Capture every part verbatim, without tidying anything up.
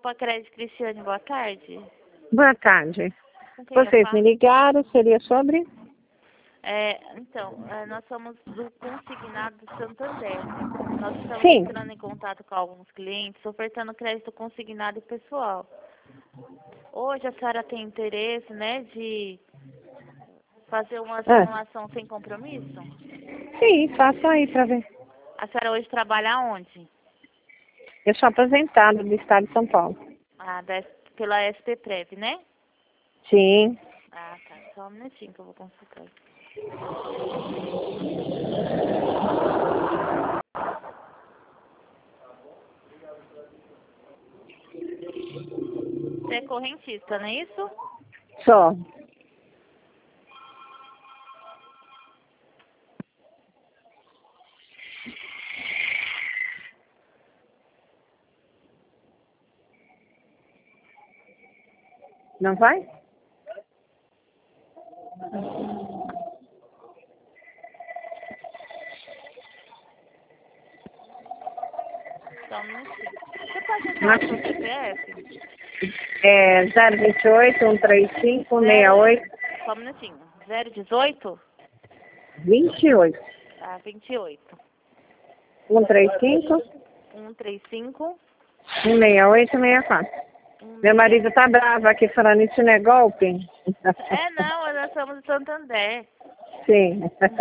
Copa Crédito Cristiane, boa tarde. Boa tarde. Com quem eu Vocês falo? me ligaram, seria sobre? É, então, é, nós somos do Consignado do Santander. Nós estamos Sim. entrando em contato com alguns clientes, ofertando crédito consignado e pessoal. Hoje a senhora tem interesse, né, de fazer uma Ah. simulação sem compromisso? Sim, faça aí pra ver. A senhora hoje trabalha onde? Eu sou aposentada do estado de São Paulo. Ah, da, pela S P Prev, né? Sim. Ah, tá. Só um minutinho que eu vou consultar. Você é correntista, não é isso? Só. Não vai? Só um minutinho. Você pode falar o seu C P F? É zero vinte e oito, cento e trinta e cinco, sessenta e oito. Só um minutinho. zero dezoito? vinte e oito. Ah, vinte e oito. cento e trinta e cinco, cento e trinta e cinco. sessenta e oito, sessenta e quatro. Meu marido tá bravo aqui falando isso não é golpe. É, não, nós somos de Santander. Sim.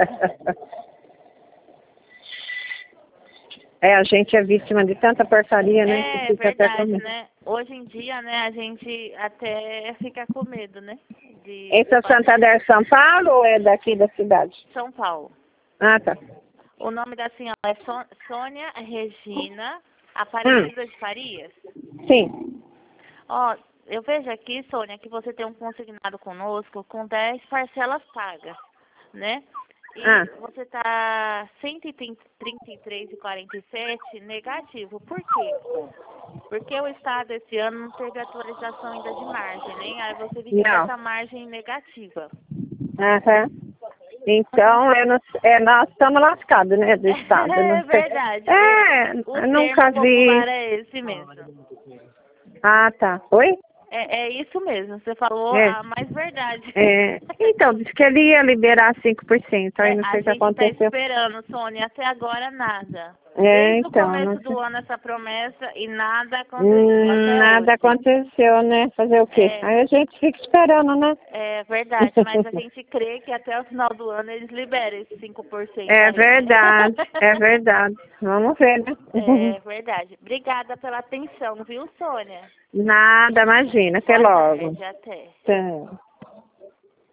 É, a gente é vítima de tanta porcaria, né? É, que fica até com verdade, medo. né? Hoje em dia, né, a gente até fica com medo, né? De Esse é o fazer Santander São Paulo ou é daqui da cidade? São Paulo. Ah, tá. O nome da senhora é Sô- Sônia Regina Hum. Aparecida de Farias. Sim. Ó, eu vejo aqui, Sônia, que você tem um consignado conosco com dez parcelas pagas, né? E Ah. você está cento e trinta e três e quarenta e sete negativo. Por quê? Porque o Estado esse ano não teve atualização ainda de margem, né? Aí você fica com Não. essa margem negativa. Aham. Então, é, nós, é, nós estamos lascados, né, do Estado. É Não sei. verdade. É, O, o eu nunca termo vi. popular é esse mesmo. Ah, tá. Oi? É, é isso mesmo. Você falou É. a mais verdade. É. Então, disse que ele ia liberar cinco por cento. Aí É, não a sei o que gente está aconteceu. esperando, Sônia, até agora nada. É, Desde o então, começo não do sei. ano essa promessa e nada aconteceu Hum, até nada hoje. aconteceu, né? Fazer o quê? É, Aí a gente fica esperando, né? é verdade, mas a gente crê que até o final do ano eles liberam esses cinco por cento É aí, né? verdade, é verdade. Vamos ver, né? É verdade. Obrigada pela atenção, viu, Sônia? Nada, imagina. Até Boa logo. tarde, até. Tchau.